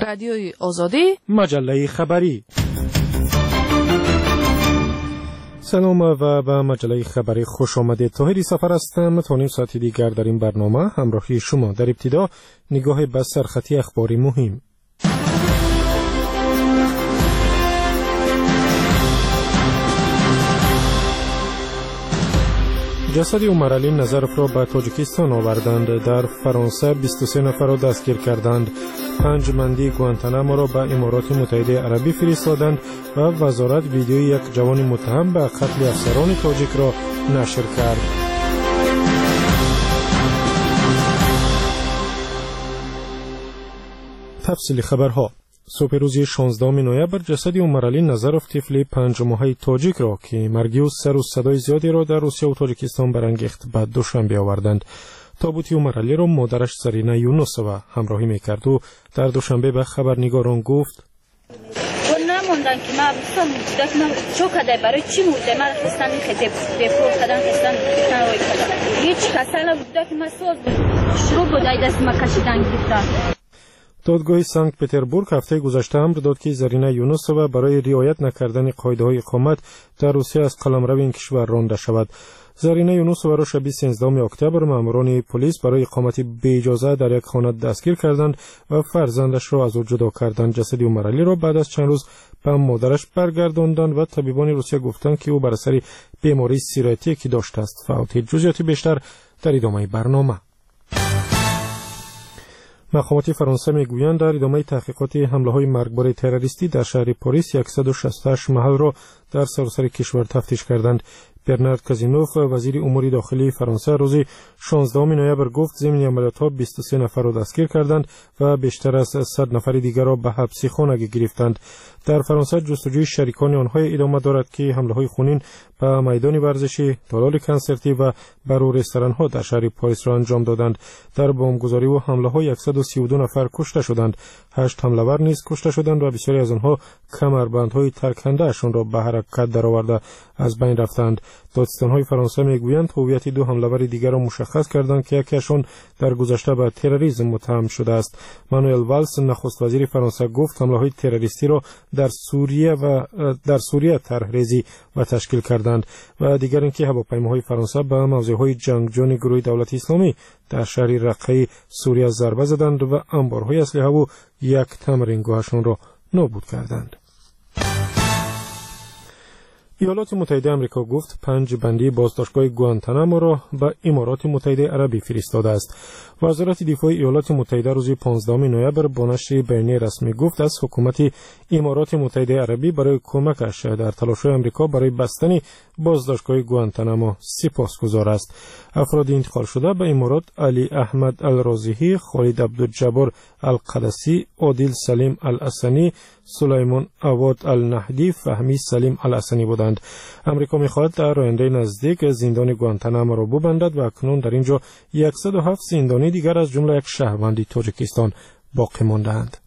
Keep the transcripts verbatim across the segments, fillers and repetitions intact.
رادیوی آزادی، مجله خبری. سلام و به مجله خبری خوش آمدید. طاهری سفر هستم. تا نیم ساعت دیگر در این برنامه همراهی شما. در ابتدا نگاه به سرخطی اخباری مهم. جسد عمر علی نظرف را به تاجیکستان آوردند. در فرانسه بیست و سه نفر را دستگیر کردند. پنج مندی گوانتانامو را به امارات متحده عربی فرستادند و وزارت ویدیوی یک جوان متهم به قتل افسران تاجیک را نشر کرد. تفصیل خبرها. صبح روز شانزدهم نوامبر جسد عمر علی نظرف طفل پنج ماهه تاجیک را که مرگی و سر و صدای زیادی را در روسیه و تاجیکستان برانگیخت به دوشنبه آوردند. تابوت عمر علی را مادرش زرینه یونسووا همراهی میکرد و در دوشنبه به خبرنگاران گفت: نموندن که من بستم دست من شوکه برای چی مرده من خستن خیلی دفور کردن خستن تنوی کردن هیچ کسالا بوده که من سوز بود شروع بوده دست ما کشیدن گرفتن. دادگاه سانکت پتربورگ هفته گذشته امر داد که زرینه یونسووا برای رعایت نکردن قاعده‌های اقامت در روسیه از قلمرو این کشور رانده شود. زرینه یونسووا را شب سیزدهم اکتبر ماموران پلیس برای اقامت بی اجازه در یک خانه دستگیر کردند و فرزندش را از او جدا کردند. جسد عمر علی را بعد از چند روز به مادرش برگرداندند و طبیبان روسیه گفتند که او بر اثر بیماری سیرایتی که داشته است فوت. جزئیات بیشتر در ادامه برنامه. مقامات فرانسه میگویند در ادامه تحقیقات حمله‌های مرگبار تروریستی در شهر پاریس صد و شصت و هشت محل را در سراسر کشور تفتیش کردند. برنارد کازینوف وزیر امور داخلی فرانسه روز شانزدهم نوامبر گفت ضمن عملیات‌ها بیست و سه نفر را دستگیر کردند و بیشتر از صد نفر دیگر را به حبس خانگی گرفتند. در فرانسه جستجوی شریکان آنها ادامه دارد که حمله‌های خونین به میدان ورزشی، تالار کنسرتی و بر رستوران‌ها در شهر پاریس را انجام دادند. در بمبگذاری و حمله‌ها صد و سی و دو نفر کشته شدند. هشت حمله‌ور نیز کشته شدند و بسیاری از آنها کمربندهای ترکنده‌شان را به حرکت درآورده از بین رفتند. دادستان‌های فرانسه میگویند هویت دو حمله‌ور دیگر را مشخص کردند که یکیشان در گذشته به تروریسم متهم شده است. مانوئل والس نخست وزیر فرانسه گفت حمله‌های تروریستی را در سوریه و در سوریه طرح‌ریزی و تشکیل کردند و دیگر اینکه هواپیماهای فرانسه به موضع‌های جنگجوی گروه دولت اسلامی در شهر رقه سوریه ضربه زدند و انبارهای اسلحه و یک تمرینگاهشان را نابود کردند. ایالات متحده آمریکا گفت پنج بندی بازداشتگاه گوانتانامو را به امارات متحده عربی فرستاده است. وزارت دفاع ایالات متحده روز پانزدهم نوامبر با نشر بیانیه رسمی گفت از حکومت امارات متحده عربی برای کمکش در تلاش‌های آمریکا برای بستن بازداشتگاه گوانتانامو سپاسگزار است. افراد انتقال شده به امارات علی احمد الرازیهی، خالد عبدالجبار القدسی، عادل سلیم الحسنی، سلیمان عواد النهدی، فهمی سلیم الحسنی بودند. آمریکا می‌خواهد در آینده نزدیک زندان گوانتانامو را ببندد و اکنون در اینجا صد و هفت زندانی دیگر از جمله یک شهروند تاجیکستان باقی مانده‌اند.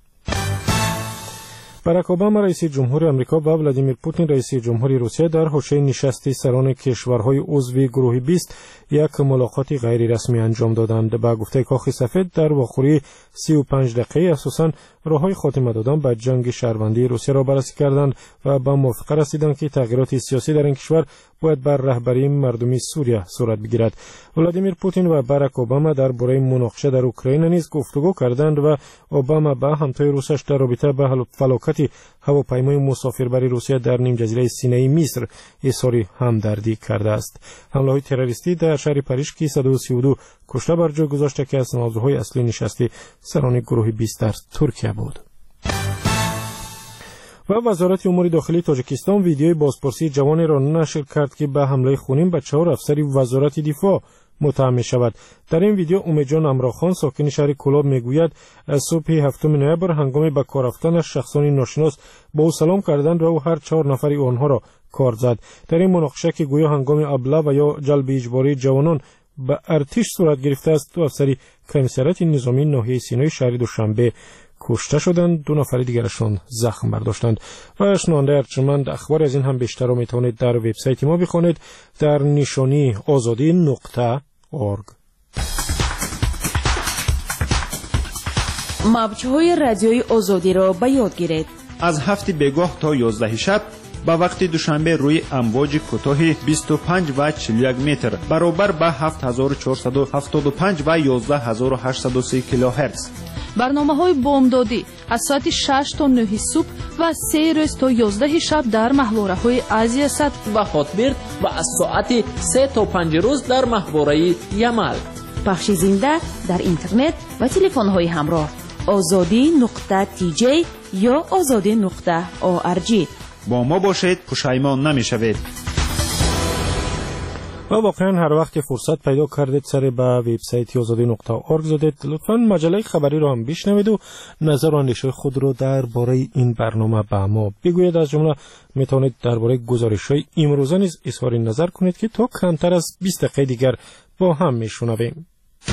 باراک اوباما رئیس جمهور آمریکا و ولادیمیر پوتین رئیس جمهور روسیه در حوزه نشست سران کشورهای عضو گروه بیست یک ملاقات غیر رسمی انجام دادند. با گفته کاخ سفید در واخوری سی و پنج دقیقه اساساً راههای خاتمه دادن به جنگ شهروندی روسیه را بررسی کردند و به موافقه رسیدند که تغییرات سیاسی در این کشور باید بر رهبری مردمی سوریه صورت بگیرد. ولادیمیر پوتین و باراک اوباما درباره مناقشه در اوکراین نیز گفتگو کردند و اوباما با همتای روسش در رابطه با فلاکت هواپیمای مسافربری روسیه در نیم جزیره سینای مصر اظهار همدردی کرده است. حمله‌های تروریستی در شهر پاریس که صد و سی و دو کشته بر جای گذاشته که از موضوعهای اصلی نشست سران گروه بیست در ترکیه بود. و وزارت امور داخلی تاجیکستان ویدیوی بازپرسی جوانی را نشر کرد که به حمله خونین به چهار افسر وزارت دفاع متهم می شود. در این ویدیو امیدجان امراخان ساکن شهر کولاب میگوید از صبح هفتم نوامبر هنگام به کار رفتنش شخصانی ناشناس با او سلام کردند و او هر چهار نفری آنها را کار زد. در این مناقشه که گویا هنگام ابله و یا جلب اجباری جوانان به ارتش صورت گرفته است، دو افسری کمیسریات نظامی ناحیه سینای شهر دوشنبه کشته شدند، دو نفر دیگرشان زخم برداشتند. و شنونده ارجمند اخبار از این هم بیشتر را میتوانید در وبسایت ما بخوانید در نشانی آزادی نقطه اورگ. موج‌های رادیوی آزادی را به یاد گیرید. از هفت بگاه تا یازده شب با وقت دوشنبه روی امواج کوتاه بیست و پنج و چهل و یک متر برابر با هفت هزار و چهارصد و هفتاد و پنج و یازده هزار و هشتصد و سه کیلوهرتز. برنامه‌های بامدادی از ساعت شش تا نه صبح و سه روز تا یازده شب در محوره‌های آسیا صد و هاتبرد و از ساعت سه تا پنج روز در محوره یمل. پخش زنده در اینترنت و تلفن‌های همراه آزادی نقطه تی جی یا آزادی نقطه او ار جی. با ما باشید، پشیمان نمی‌شوید. و واقعا هر وقت که فرصت پیدا کردید سر به وبسایت آزادی نقطه او ار جی زدید، لطفاً مجله خبری رو هم بشنوید و نظر و اندیشه خود رو درباره این برنامه به ما بگویید. از جمله میتونید درباره گزارش‌های امروزه نیز اظهار نظر کنید که تا کمتر از بیست دقیقه دیگر با هم میشنویم.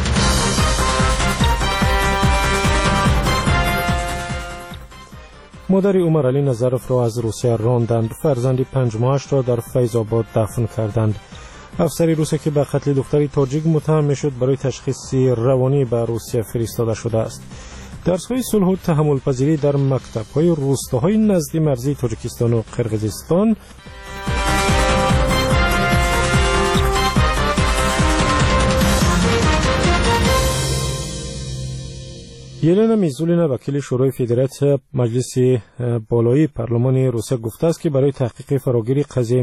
مادر عمر علی نظرف را از روسیه راندند. فرزند پنج ماهش را در فیض آباد دفن کردند. افسر روسیه که به قتل دختری تاجیک متهم میشد برای تشخیص روانی به روسیه فرستاده شده است. درس‌های صلح و تحمل پذیری در مکتب‌های روستاهای نزدیک مرزی تاجیکستان و قرقیزستان. یلنا میزولینا وکیل شورای فدراسیون مجلس بالای پارلمان روسیه گفته است که برای تحقیق فراگیری قضیه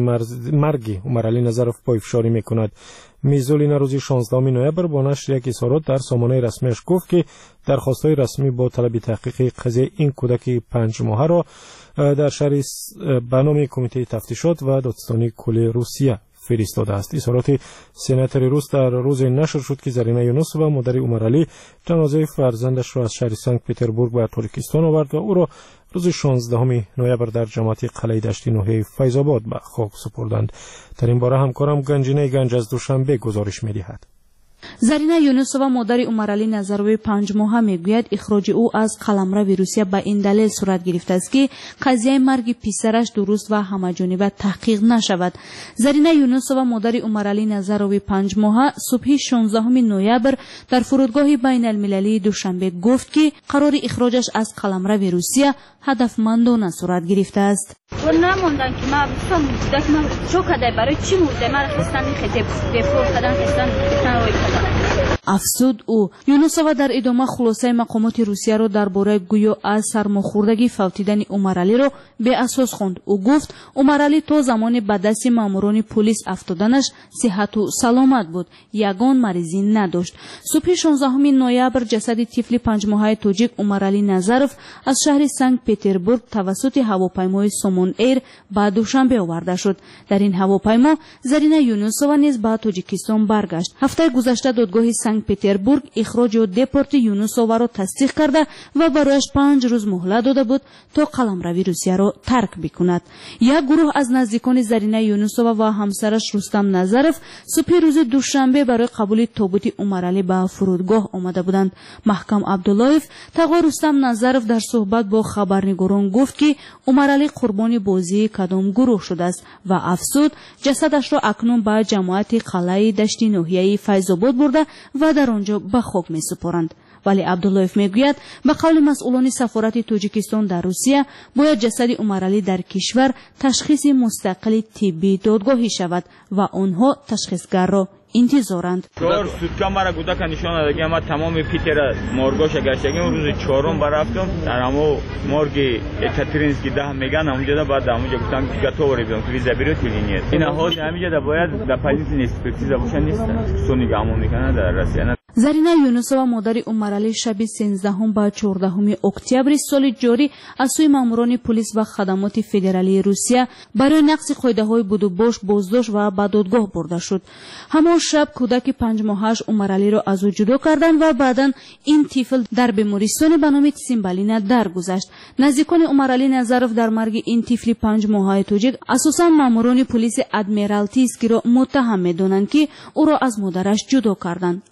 مرگ عمر علی نظرف پایفشاری میکند. میزولینا روز شانزدهم نوامبر با نشر یک اظهارات در سامانه رسمیش گفت که درخواست‌های رسمی با طلب تحقیق قضیه این کودک پنج ماهه را در شهر به نام کمیته تفتیشات و دادستانی کل روسیه فرستاده است. اظهارات سناتور روس در روز نشر شد که زرینا یونوسووا مادر عمر علی جنازه فرزندش را از شهر سنت پتربورگ به تاجیکستان آورد و او را روز شانزدهم نوامبر در جماعت قلعه دشتی ناحیه فیض آباد به خاک سپردند. در این باره همکارم گنجینه گنج از دوشنبه گزارش می‌دهد. زرینا یونوسووا مادر عمر علی نظروی پنج ماهه میگوید اخراج او از قلمرو روسیه به این دلیل صورت گرفته است که قضیه مرگ پسرش درست و همه‌جانبه تحقیق نشود. زرینا یونوسووا مادر عمر علی نظروی پنج ماهه صبح شانزدهم نوامبر در فرودگاه بین المللی دوشنبه گفت که قرار اخراجش از قلمرو روسیه هدفمندانه صورت گرفته است. و نموندن که ما بسام دک ما چو کده برای چی مرده ما خستن خدب دفور کردن خستن تنوی کردن. افسود او. یونوسووا در ادامه خلاصه مقامات روسیه را درباره گویا از سرماخوردگی فوتیدن عمر علی را به اساس خواند. او گفت عمر علی تا زمان به دست ماموران پلیس افتادنش صحت و سلامت بود، یگان مریضی نداشت. صبح شانزدهم نوامبر جسد طفل پنج ماهه تاجیک عمر علی نظرف از شهر سنت پتربورگ توسط هواپیمای سومون ایر به دوشنبه آورده شد. در این هواپیما زرینا یونوسووا نیز به تاجیکستان برگشت. هفته گذشته دادگاه سنت پتربورگ اخراج و دپورت یونوسووا را تصدیق کرده و برایش پنج روز مهلت داده بود تا قلمرو روسیه را ترک بکند. یک گروه از نزدیکان زرینا یونوسووا و همسرش رستم نظرف صبح روز دوشنبه برای قبول تابوت عمر علی به فرودگاه آمده بودند. محکم عبداللهیف تقوا رستم نظرف در صحبت با خبرنگاران گفت که عمر علی قربانی بازی کدام گروه شده است و افسود جسدش را اکنون به جماعت قلعه دشتی ناحیه فیض آباد برده و در آنجا به خاک می سپارند. ولی عبداللهیف میگوید به قول مسئولان سفارت تاجیکستان در روسیه باید جسد عمر علی در کشور تشخیص مستقل طبی دادگاهی شود و آنها تشخیصگر را انتظارند. چهار سوتکا مرا گودک نشان داد که ما تمام پیتر مورگاش گشتیم. روز چهارم برفتم در همو مورگ اکاترینسکی ده میگن اونجا بعد اونجا گفتم که گاتوری بیام که ویزا بیرو تلینیه. این حال همینجا باید در پلیس نیسپکتیزا باشه نیست. سونی گامون میکنه در راسیانه. زرینا یونوسووا مادر عمر علی شب سیزدهم به چهاردهم اکتبر سال جاری از سوی ماموران پلیس و خدمات فدرالی روسیه برای نقض قاعده‌های بود و باش بازداشت و به دادگاه برده شد. همان شب کودک پنج ماهش عمر علی را از او جدا کردند و بعداً این طفل در بیمارستان به نام سیمبالینا درگذشت. نزدیکان عمر علی نظرف در مرگ این طفل پنج ماهه تاجیک اساساً ماموران پلیس ادمیرالتی است که را متهم می‌دانند که او را از مادرش جدا کردند، اما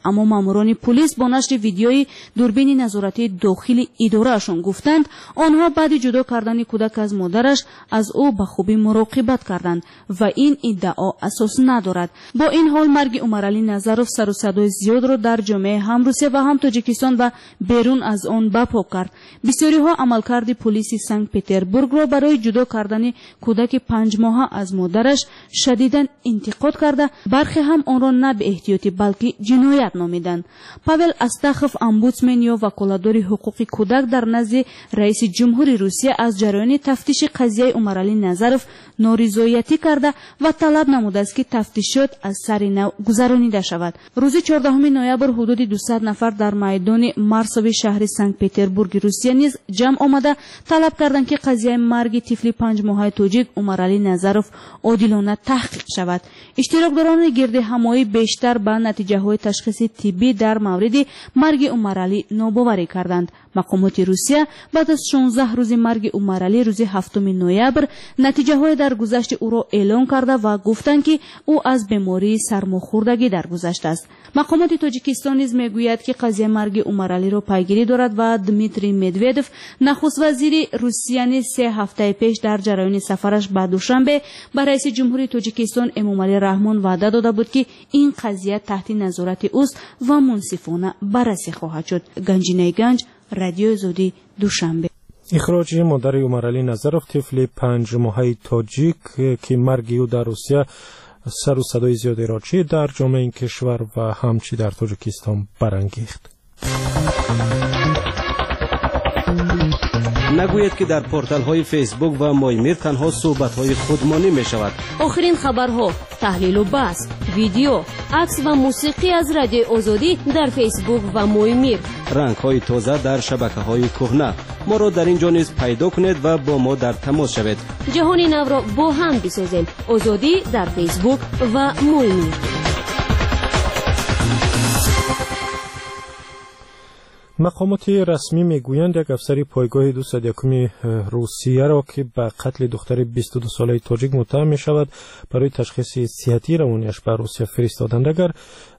ماموران پلیس با نشر ویدیوی دوربین نظارتی داخلی ادارهشان گفتند آنها بعد جدا کردن کودک از مادرش از او به خوبی مراقبت کردند و این ادعا اساس ندارد. با این حال مرگ عمرعلی نظروف سر و صدای زیاد را در جامعه هم روسیه و هم تاجیکستان و بیرون از آن برپا کرد. بسیاری ها عملکرد پلیس سنت پترزبورگ را برای جدا کردن کودک پنج ماهه از مادرش شدیداً انتقاد کرده، برخی هم آن را نه به احتیاطی بلکه جنایت نامیدند. پاول استاخوف امبودسمن یا وکالتدار حقوق کودک در نزد رئیس جمهوری روسیه از جریان تفتیش قضیه عمرعلی نظروف نارضایتی کرده و طلب نموده است که تفتیشات از سر نو گذرانیده شود. روز چهاردهم نوامبر حدود دویست نفر در میدان مارسوی شهر سنت پترزبورگ روسیه نیز جمع آمده طلب کردند که قضیه مرگ طفل پنج ماهه تاجیک عمرعلی نظروف عادلانه تحقیق شود. اشتراکداران گرد همایی بیشتر به نتیجه های تشخیص طبی در مورد مرگ عمرعلی ناباوری کردند. مقامات روسیه بعد از شانزده روز مرگ عمرعلی روز هفتم نوامبر نتیجه های درگذشت او را اعلام کرده و گفتند که او از بیماری سرماخوردگی درگذشته است. مقامات تاجیکستان نیز میگوید که قضیه مرگ عمرعلی را پیگیری دارد و دمیتری مدودوف نخست وزیر روسیه نیز سه هفته پیش در جریان سفرش به دوشنبه به رئیس جمهوری تاجیکستان امامعلی رحمان وعده داده بود که این قضیه تحت نظارت اوست و منصفانه بررسی خواهد شد. گنجینه گنج، رادیو آزادی، دوشنبه. اخراج مادر عمرعلی نظروف طفل پنج ماهه تاجیک که مرگ او در روسیه سر و صدای زیادی را چی در جامعه این کشور و همچی در تاجیکستان برانگیخت. نگوید که در پورتال های فیسبوک و مایمیر تنها صحبت های خودمانی می شود. آخرین خبرها، تحلیل و بحث، ویدیو، عکس و موسیقی از رادیو آزادی در فیسبوک و مایمیر. رنگ های تازه در شبکه های کهنه. ما را در اینجا نیز پیدا کنید و با ما در تماس شوید. جهان نو را با هم بسازیم. آزادی در فیسبوک و مایمیر. مقامات رسمی میگویند یک افسر پایگاه دویست و یک روسیه را که به قتل دختر بیست و دو ساله تاجیک متهم می شود برای تشخیص صحتی روانیش به روسیه فرستادند. اگر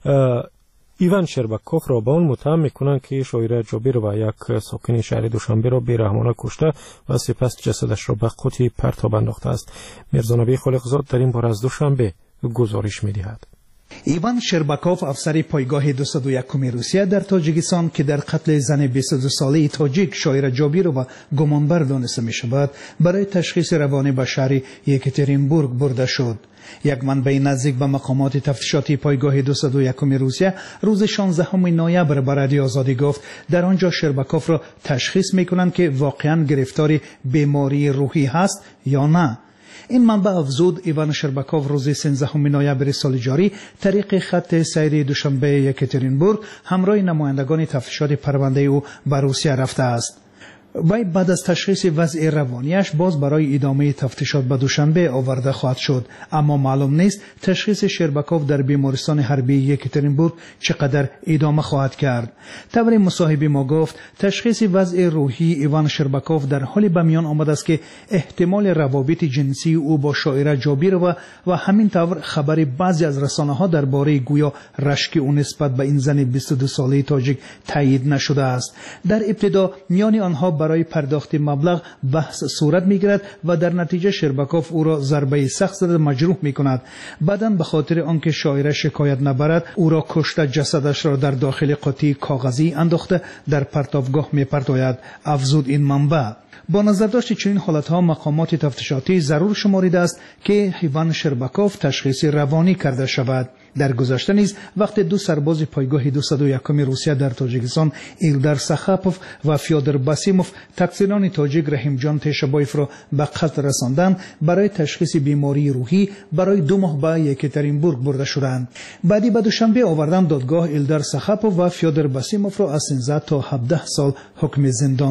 ایوان شرباکوف را به آن متهم میکنند که شاعره جابیر و یک ساکن شهر دوشنبه را بیرحمانه کشته و سپس جسدش را به قوطی پرتاب انداخته است. میرزانبی خالقزاد در این باره از دوشنبه گزارش میدهد. ایوان شرباکوف افسر پایگاه دویست و یک روسیه در تاجیکستان که در قتل زن بیست و دو ساله تاجیک شاعره جابیر و گمانبر دانسته می شود برای تشخیص روانی به شهر یکاترینبورگ برده شد. یک منبع نزدیک به مقامات تفتیشاتی پایگاه دویست و یک روسیه روز شانزدهم نوامبر به رادیو آزادی گفت در آنجا شرباکوف را تشخیص می کنند که واقعا گرفتار بیماری روحی هست یا نه. این منبع افزود ایوان شرباکوف روز سیزدهم نوامبر سال جاری طریق خط سیر دوشنبه یکاترینبورگ همراه نمایندگان تفتیشات پرونده او به روسیه رفته است. وی بعد از تشخیص وضع روانیش باز برای ادامه تفتیشات به دوشنبه آورده خواهد شد، اما معلوم نیست تشخیص شرباکوف در بیمارستان حربی یکاترینبورگ چقدر ادامه خواهد کرد. طور مصاحبه ما گفت تشخیص وضع روحی ایوان شرباکوف در حالی به میان آمده است که احتمال روابط جنسی او با شاعره جابیر و و همین طور خبر بعضی از رسانه‌ها درباره گویا رشک او نسبت به این زن بیست و دو ساله تاجیک تایید نشده است. در ابتدا میان آنها برای پرداخت مبلغ بحث صورت میگیرد و در نتیجه شرباکوف او را ضربه سخت زده مجروح میکند. بعداً به خاطر آنکه شاعره شکایت نبرد او را کشته جسدش را در داخل قوطی کاغذی انداخته در پرتابگاه میپرتاید، افزود این منبع. با نظر داشت چنین حالتها مقامات تفتیشاتی ضرور شماریده است که ایوان شرباکوف تشخیص روانی کرده شود. در گذشته نیز وقت دو سرباز پایگاه دویست و یک روسیه در تاجیکستان ایلدار سخاپوف و فیودر باسیموف تقصیران تاجیک رحیم جان تشبایف را به قتل رساندند برای تشخیص بیماری روحی برای دو ماه به یکاترینبورگ برده شدند. بعدی به دوشنبه آوردن دادگاه ایلدار سخاپوف و فیودر باسیموف را از سیزده تا هفده سال حکم زندان داد.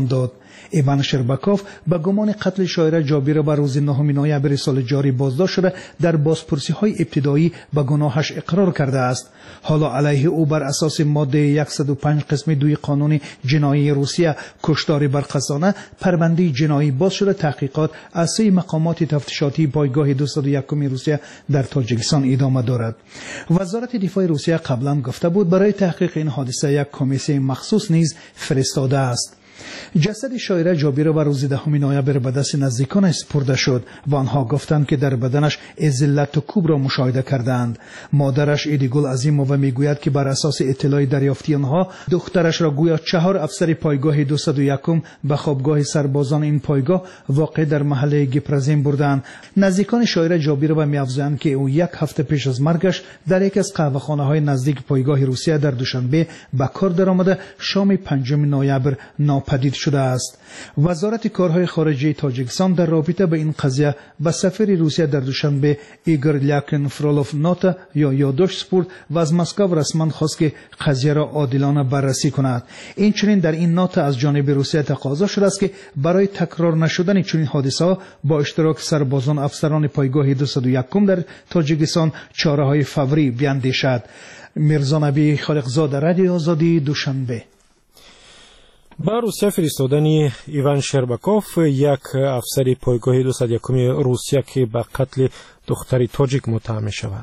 ایوان شرباکوف به گمان قتل شاعره جابیرو به روز نهم نوامبر سال جاری بازداشت شده در بازپرسی‌های ابتدایی به گناهش اقرار کرده است. حالا علیه او بر اساس ماده صد و پنج قسم دوی قانون جنایی روسیه کشتار برقصانه پرونده جنایی باز شده. تحقیقات از سوی مقامات تفتیشاتی پایگاه دویست و یک روسیه در تاجیکستان ادامه دارد. وزارت دفاع روسیه قبلا گفته بود برای تحقیق این حادثه یک کمیسیون مخصوص نیز فرستاده است. جسد شاعره جابیرو به روز دهم نوامبر به دست نزدیکانش سپرده شد و آنها گفتند که در بدنش ذلت و کوب را مشاهده کردند. مادرش ایدیگول عظیمووا میگوید که بر اساس اطلاع دریافتی آنها دخترش را گویا چهار افسر پایگاه دویست و یک به خوابگاه سربازان این پایگاه واقع در محله گپرزین بردند. نزدیکان شاعره جابیرو می‌افزایند که او یک هفته پیش از مرگش در یک از قهوه‌خانه‌های نزدیک پایگاه روسیه در دوشنبه به کار درآمده شام پنجم نوامبر ناپدید شده است. وزارت کارهای خارجه تاجیکستان در رابطه به این قضیه به سفیر روسیه در دوشنبه ایگور لاکن فرولوف نوتا یا یادداشت سپرد و از مسکو رسما خواست که قضیه را عادلانه بررسی کند. این چنین در این نوتا از جانب روسیه تقاضا شده است که برای تکرار نشدن چنین حادثه با اشتراک سربازان افسران پایگاه دویست و یک در تاجیکستان چاره‌های فوری بیاندیشد. میرزا نبی خالقزاده، رادیو آزادی، دوشنبه. با روسیه فرستادن ایوان شرباکوف، یک افسر پایگاه دویست و یک روسیه که به قتل دختری تاجیک متهم می شود.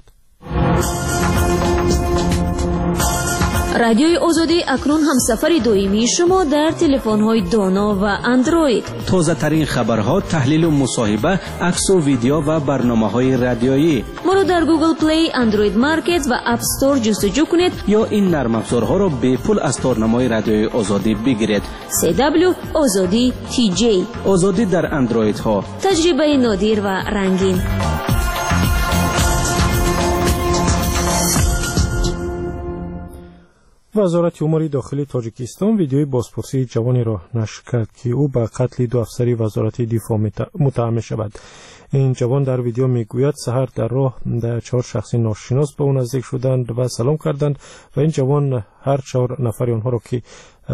رادیوی آزادی اکنون هم سفر دائمی شما در تلفن‌های دانا و اندروید. تازه ترین خبرها، تحلیل و مصاحبه، عکس و ویدیو و برنامه‌های رادیویی. ما رو در گوگل پلی، اندروید مارکت و اپ استور جستجو کنید یا این نرم افزارها را به پول از تارنمای رادیوی آزادی بگیرید. سی دبلیو آزادی تی جی. آزادی در اندروید ها. تجربه نادر و رنگین. وزارت امور داخلی تاجیکستان ویدیوی بازپرسی جوانی را نشر کرد که او به قتل دو افسر وزارت دفاع متهم شود. این جوان در ویدیو میگوید سحر در راه در چهار شخص ناشناس به او نزدیک شدند و سلام کردند و این جوان هر چهار نفر آنها را که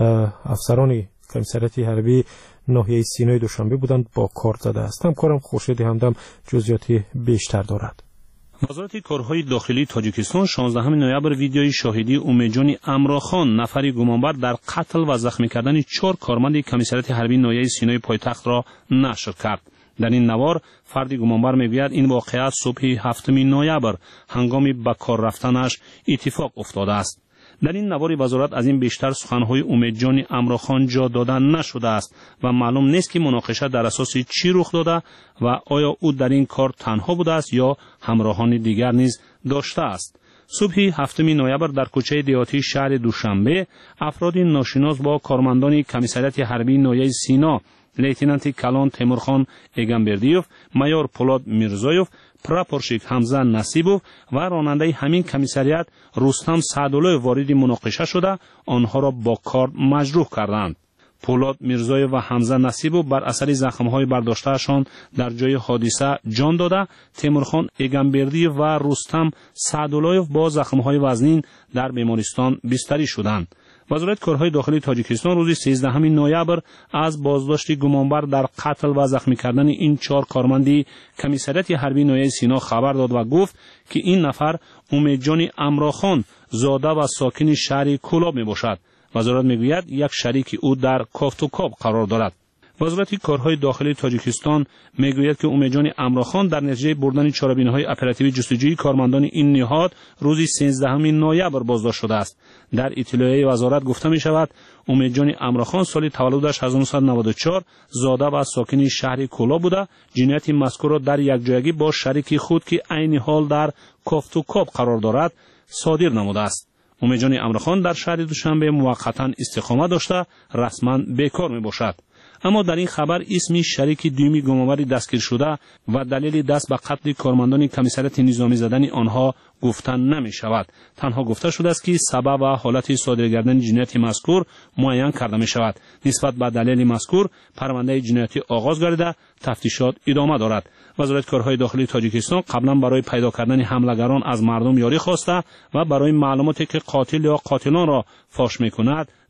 افسران کمیسریت حربی ناحیه سینای دوشنبه بودند با کار زده است. همکارم خورشید همدم جزئیات بیشتر دارد. وزارت کارهای داخلی تاجیکستان شانزدهم نوامبر ویدیوی شاهدی اومجان امراخان، نفری گمانبر در قتل و زخمی کردن چهار کارمند کمیسریت حربی ناحیه سینای پایتخت را نشر کرد. در این نوار فردی گمانبر میگوید این واقعه صبح هفتم نوامبر هنگام به کار رفتنش اتفاق افتاده است. در این نوار وزارت از این بیشتر سخنهای اومجان امراخان جا داده نشده است و معلوم نیست که مناقشه در اساس چی رخ داده و آیا او در این کار تنها بوده است یا همراهان دیگر نیز داشته است. صبح هفتم نوامبر در کوچه دیهاتی شهر دوشنبه افراد ناشناس با کارمندان کمیسریت حربی ناحیه سینا، لیتنانت کلان تیمورخان ایگانبردیوف، مایور پولاد میرزایوف، پراپورشیک حمزه نصیبوف و راننده همین کمیسریت رستم سعدالله وارد مناقشه شده آنها را با کار مجروح کردند. پولاد میرزایوف و حمزه نصیبوف بر اثر زخم‌های برداشتهشان در جای حادثه جان داده، تیمورخان ایگانبردیوف و رستم سعدالله با زخم‌های وزنین در بیمارستان بستری شدند. وزارت کارهای داخلی تاجیکستان روز سیزدهم نوامبر از بازداشت گمانبر در قتل و زخمی کردن این چهار کارمند کمیسریت حربی ناحیه سینا خبر داد و گفت که این نفر اومجان امراخان زاده و ساکن شهر کولاب می باشد. وزارت میگوید یک شریک او در کافتوکاب قرار دارد. وزارت کارهای داخلی تاجیکستان میگوید که اومجان امراخان در نتیجه بردن چاره‌بینی‌های اپراتیوی جستجویی کارمندان این نهاد روز سیزدهم نوامبر بازداشت شده است. در اطلاعیه وزارت گفته می شود اومجان امراخان سال تولدش هزار و نهصد و نود و چهار زاده و ساکن شهر کولا بوده. جنایت مذکور را در یک جایگی با شریک خود که عین حال در کافتوکاب قرار دارد صادر نموده است. اومجان امراخان در شهر دوشنبه موقتا استقامت داشته رسما بیکار می باشد. اما در این خبر اسم شریک دومی گمانبر دستگیر شده و دلیل دست به قتل کارمندان کمیسریت نظامی زدن آنها گفتن نمی شود. تنها گفته شده است که سبب و حالت صادر کردن جنایت مذکور معین کرده می شود. نسبت به دلیل مذکور پرونده جنایتی آغاز گردیده تفتیشات ادامه دارد. وزارت کارهای داخلی تاجیکستان قبلا برای پیدا کردن حملهگران از مردم یاری خواسته و برای معلوماتی که قاتل یا قاتلان را فاش می کند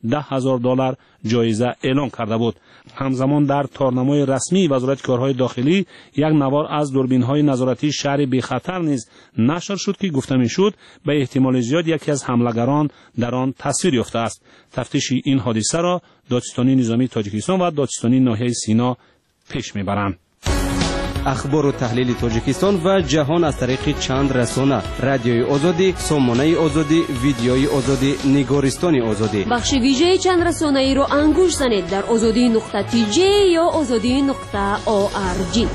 ده هزار دلار جایزه اعلام کرده بود. همزمان در تارنمای رسمی وزارت کارهای داخلی یک نوار از دوربین‌های نظارتی شهر بی خطر نیز نشر شد که گفته می‌شد به احتمال زیاد یکی از حمله‌گران در آن تصویر یافته است. تفتیش این حادثه را دادستانی نظامی تاجیکستان و دادستانی ناحیه سینا پیش می‌برند. اخبار و تحلیل تاجیکستان و جهان از طریق چند رسانه: رادیوی آزادی، سامانه آزادی، ویدیوی آزادی، نگارستان آزادی. بخش ویژه چند رسانه ای رو انگوش زنید در آزادی نقطه تی جی یا آزادی نقطه او آر جی.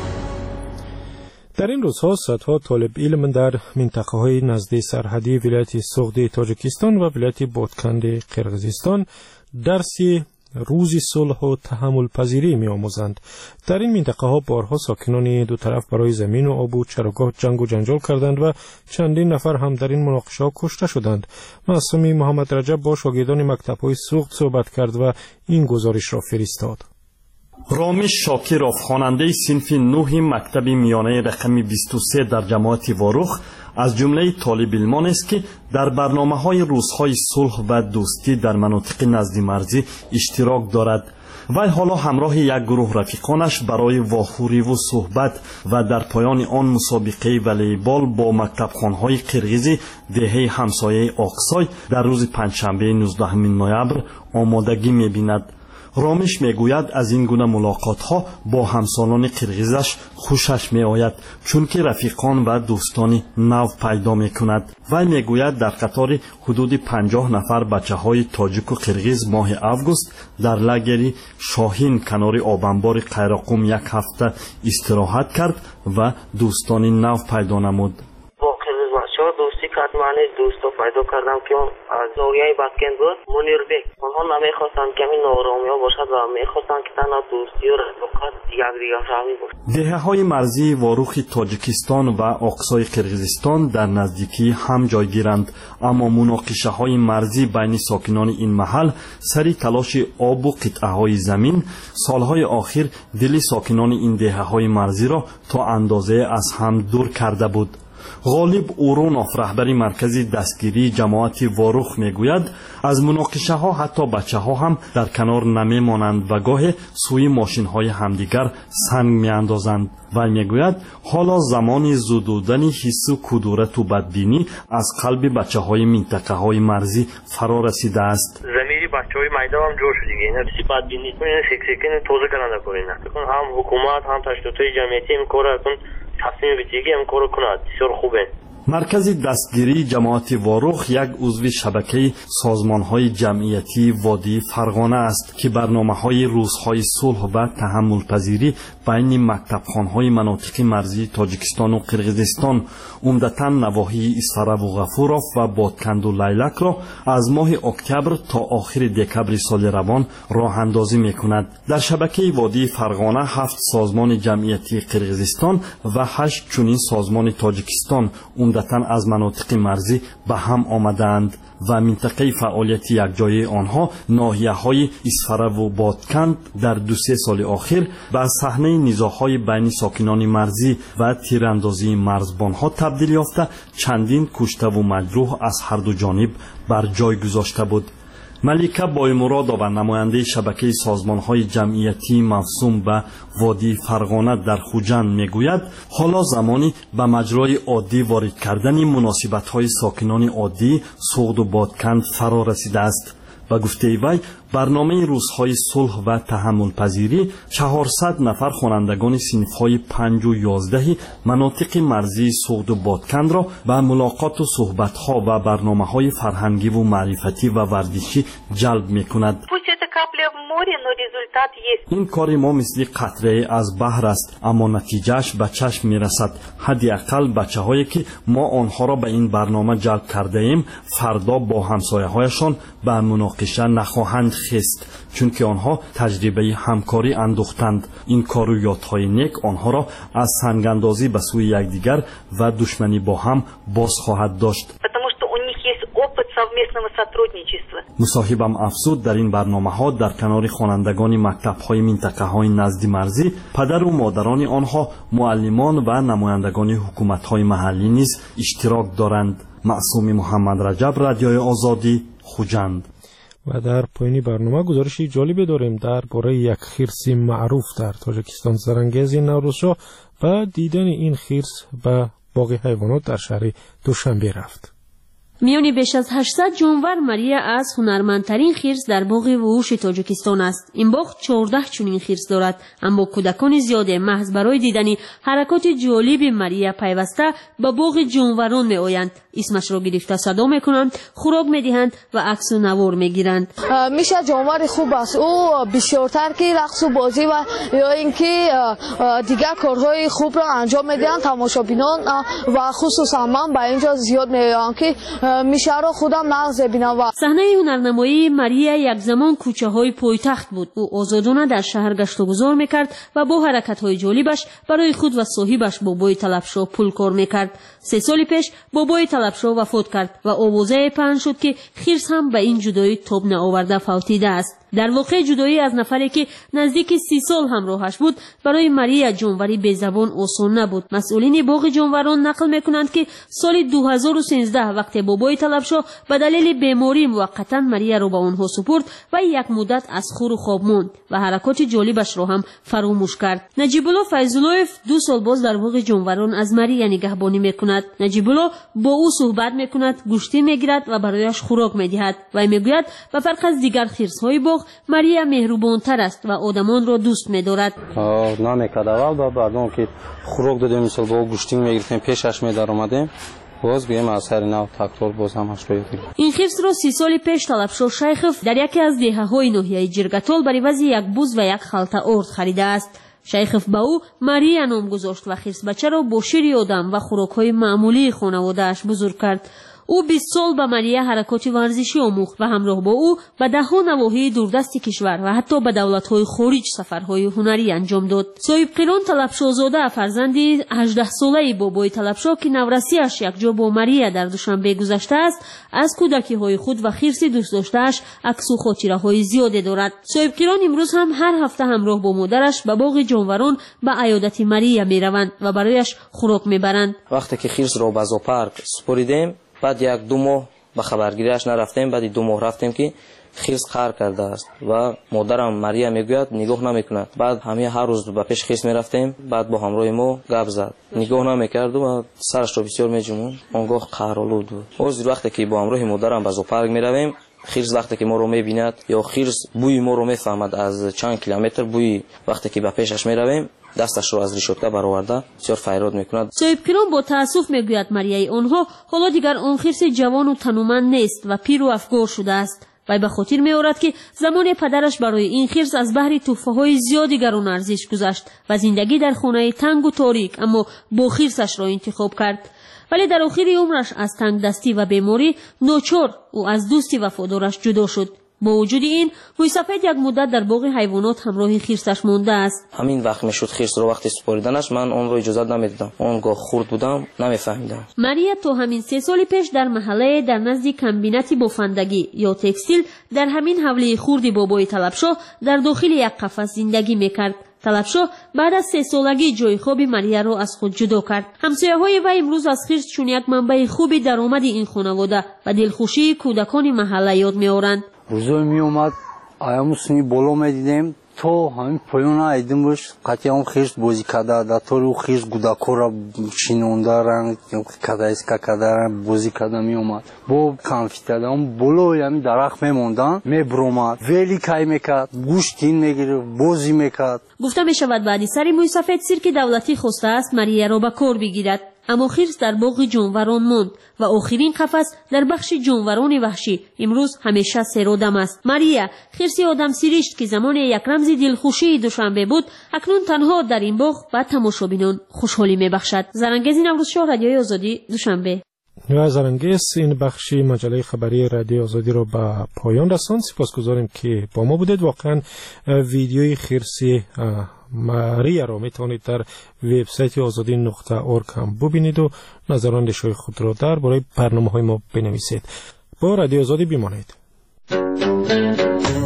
در این روزها صدها طالب علم در منطقه های نزد سرحدی ولایت سغدی تاجیکستان و ولایت بادکند قرقیزستان درسی روز صلح و تحمل پذیری می آموزند. در این منطقه ها بارها ساکنان دو طرف برای زمین و آب و چراگاه جنگ و جنجال کردند و چندین نفر هم در این مناقشه ها کشته شدند. معصومی محمد رجب با شاگردان مکتب های سغد صحبت کرد و این گزارش را فرستاد. رامش شاکرов خواننده صنف نه مکتب میانه رقم بیست و سه در جماعت واروخ از جمله طالب علمان است که در برنامه‌های روزهای صلح و دوستی در مناطق نزد مرزی اشتراک دارد. وی حالا همراه یک گروه رفیقانش برای واخوری و صحبت و در پایان آن مسابقه والیبال با مکتبخوان‌های قرقیزی دهه همسایه آقسای در روز پنجشنبه نوزدهم نوامبر آمادگی می‌بیند. رامش میگوید از این گونه ملاقات ها با همسالان قرقیزش خوشش می آید چون که رفیقان و دوستانی نو پیدا می کند. و میگوید در قطار حدود پنجاه نفر بچه های تاجیک و قرقیز ماه اوگوست در لگری شاهین کنار آبانبار قیراقوم یک هفته استراحت کرد و دوستانی نو پیدا نمود. دوستی کرد، معنی دوست رو پیدا کردم که اون از نوریای بادکند بود، منیر بک. آنها نمیخواستند که این نورامی ها باشد و میخواستند که تنها دوستی و رفاقت یک دیگر فهمی بود. دهه های مرزی واروخ تاجیکستان و آقسای قرقیزستان در نزدیکی هم جای گیرند، اما مناقشه های مرزی بین ساکنان این محل سری تلاش آب و قطعه های زمین سالهای آخر دل ساکنان این دهه های مرزی را تا اندازه از هم دور کرده بود. غالب اورونوف رهبر مرکز دستگیری جماعت واروخ میگوید از مناقشه ها حتی بچه ها هم در کنار نمی مانند و گاه سوی ماشین های همدیگر سنگ می اندازند. و میگوید حالا زمان زدودن حس و کدورت و بدبینی از قلب بچه های منطقه های مرزی فرا رسیده است. زمینی بچه های میدان هم جور شد دیگه، اینا سی بدبینی کنین سکسکین توزه کننده کنین هم حکومت هم تشکیلات جمعیتی این کار کن تصمیم بگیری هم کار کند. بسیار خوبه. مرکز دستگیری جماعت واروخ یک عضو شبکه سازمان‌های جمعیتی وادی فرغانه است که برنامه‌های روزهای صلح و تحمل پذیری بین مکتبخوان‌های مناطق مرزی تاجیکستان و قرقیزستان عمدتاً نواحی اسفراب و غفوروف و بادکند و لیلک را از ماه اکتبر تا آخر دکبر سال روان راه اندازی می‌کند. در شبکه وادی فرغانه هفت سازمان جمعیتی قرقیزستان و هشت چنین سازمان تاجیکستان عمدتاً از مناطق مرزی به هم آمدند و منطقه فعالیت یکجایی آنها ناحیه‌های اسفراب و بادکند در دو سه سال آخر به صحنه نزاع‌های بین ساکنان مرزی و تیراندازی مرزبان‌ها تبدیل یافته چندین کشته و مجروح از هر دو جانب بر جای گذاشته بود. ملیکه بایمرادова نماینده شبکه سازمان‌های جمعیتی مفصوم به وادی فرغانه در خوجند میگوید حالا زمانی به مجرای عادی وارد کردن مناسبت‌های ساکنان عادی سغد و بادکند فرا رسیده است. و گفته وی برنامه روزهای صلح و تحمل پذیری چهارصد نفر خوانندگان صنف‌های پنج و یازده مناطق مرزی سغد و بادکند را به ملاقات و صحبت‌ها و برنامه‌های فرهنگی و معرفتی و ورزشی جلب می‌کند. این کار ما مثل قطره از بحر است، اما نتیجهش به چشم میرسد. حداقل بچه‌هایی که ما آنها را به این برنامه جلب کرده ایم فردا با همسایه‌هایشان به مناقشه نخواهند خست، چون که آنها تجربه همکاری اندوختند. این کار و یادهای نیک آنها را از سنگاندازی به سوی یکدیگر و دشمنی با هم باز خواهد داشت. مصاحبم افزود در این برنامه ها در کنار خوانندگان مکتب های منطقه های نزد مرزی پدر و مادران آنها معلمان و نمایندگان حکومت های محلی نیز اشتراک دارند. معصوم محمد رجب، رادیوی آزادی، خوجند. و در پایین برنامه گزارشی جالبی داریم درباره یک خرس معروف در تاجیکستان. زرنگیز نوروزشاه و دیدن این خرس به باغ حیوانات در شهر دوشنبه رفت. میانی بیش از هشتصد جانور ماریا از هنرمندترین خرس در باغ وحوش تاجیکستان است. این باغ چهارده چنین خرس دارد، اما کودکان زیاد محض برای دیدن حرکات جالب ماریا پیوسته به باغ جانوران می آیند. اسمش را گرفته صدا می کنند، خوراک می دهند و عکس و نوار می گیرند. میشه جانور خوب است، او بسیارتر که رقص و بازی و یا اینکه دیگر کارهای خوب را انجام می دهند. تماشابینان و خصوصا من به اینجا زیاد می آیند که میشه رو خودم نقض بینم. و صحنه هنرنمایی ماریا یک زمان کوچه های پایتخت بود. او آزادانه در شهر گشت و گذار میکرد و با حرکت های جالبش برای خود و صاحبش بابای طلبشاه پول کار میکرد. سه سال پیش بابای طلبشاه وفات کرد و آوازه پهن شد که خرس هم به این جدایی تاب نآورده فوتیده است. در واقع جدایی از نفری که نزدیک سی سال همراهش بود برای ماریا جانوری به زبان آسان نبود. مسئولین باغ جانوران نقل میکنند که سال دو هزار و سیزده وقتی بابای طلبشاه به دلیل بیماری موقتا ماریا را به آنها سپرد و یک مدت از خور و خواب ماند و حرکات جالبش را هم فراموش کرد. نجیب الله فیض‌اللهیف دو سال باز در باغ جانوران از ماریا نگهبانی میکند. نجیب الله با او صحبت میکند، گوشتی میگیرد و برایش خوراک میدهد و میگوید به فرق از دیگر خرس‌های باغ ماریا مهربان‌تر است و آدمان را دوست می‌دارد. نمی‌کرد اول با بعدم که خوراک دادیم، مثلا با گوشتی می‌گرفتیم پیشش می‌دار اومدیم باز بیایم از هر نوع تاکتور باز هم هش روی این خرس را سی سال پیش طلبشاه شیخف در یکی از دهه‌های ناحیه جرگتال برای وضع یک بوز و یک خلطه ارد خریده است. شیخف به او ماریا نام گذاشت و خرس بچه را با شیر آدم و خوراک‌های معمولی خانواده‌اش بزرگ کرد. او بیست سال به ماریا حرکات ورزشی آموخت و همراه با او به ده‌ها نواحی دوردست کشور و حتی به دولت‌های خارج سفرهای هنری انجام داد. صاحب قران طلبشاهزاده فرزند هجده ساله بابای طلبشاه که نورسی‌اش یک جا با ماریا در دوشنبه گذشته است، از کودکی‌های خود و خرس دوست داشته‌اش عکس و خاطره‌های زیادی دارد. صاحب قران امروز هم هر هفته همراه با مادرش به باغ جانوران به عیادت ماریا می‌روند و برایش خوراک می‌برند. وقتی که خرس را به زوپارک سپردیم، بعد یک دو ماه به خبرگیریش نرفتیم، بعد دو ماه رفتیم که خرس قهر کرده است و مادرم ماریا میگوید نگاه نمیکند. بعد همه هر روز به پیش خرس میرفتیم، بعد با همراه ما گپ زد، نگاه نمیکرد و سرش را بسیار میجمون. آنگاه قهرآلود بود. از وقتی که با همراه مادرم به زوپارک میرویم، خرس وقتی که ما رو میبیند یا خرس بوی ما رو میفهمد از چند کیلومتر بوی، وقتی که به پیشش میرویم دستش رو از ریشوکه برآورده بسیار فریاد میکند. صاحب قران با تاسف میگوید ماریای آنها حالا دیگر آن خرس جوان و تنومند نیست و پیر و افگار شده است. و به خاطر میآورد که زمان پدرش برای این خرس از بحر تحفه‌های زیادی گران ارزش گذشت و زندگی در خانه تنگ و تاریک اما با خرسش را انتخاب کرد. ولی در آخر عمرش از تنگ دستی و بیماری ناچار او از دوستی وفادارش جدا شد. با وجود این مویسفید یک مدت در باغ حیوانات همراه خرسش مانده است. همین وقت میشد خرس رو وقتی سپاریدنش من اون رو اجازه نمیدادم، اونگاه خورد بودم نمیفهمیدم. ماریا تو همین سه سال پیش در محله در نزد کمبینت بافندگی یا تکستیل در همین حوله خردی بابای طلبشاه در داخل یک قفس زندگی میکرد. طلبشاه بعد از سه سالگی جای خواب ماریا را از خود جدا کرد. همسایه‌های وی امروز از خرس چون یک منبع خوبی درآمد این خانواده و دلخوشی کودکان محله یاد می‌آورند. روزای می اومد آیاموسنی بالا میدیدیم تو همین پایان ایدیم باش قطعی هم خیرش بازی کرده در طور او خیرش گوداکو را چینونده رنگ کده ایسکا کده رنگ بازی کرده می اومد با کامفیتر هم بالا همین درخت میموندن می برومد ویلی کای میکرد گوشتین میگیره بازی میکرد. گفته می شود بعدی سری مویسفید سیرک دولتی خواسته است ماریا را به کار بگیرد، اما خرس در باغ جانوران ماند و آخرین قفس در بخش جانوران وحشی امروز همیشه سرودم است. ماریا خرسی آدم سیریشت که زمان یک رمز دلخوشی دوشنبه بود اکنون تنها در این باغ و تماشابینان خوشحالی میبخشد. زرنگیز نوروزشاه رادیوی آزادی دوشنبه. و زرنگیز این بخش مجله خبری رادیو آزادی رو به پایان رساند. سپاسگزاریم که با ما بودید. واقعا ویدیوی خرسی ماریا را میتونید در وبسایت آزادی نقطه اورگ هم ببینید و نظراندیش‌های خود را درباره برنامه‌های ما بنویسید. با رادیو آزادی بمانید.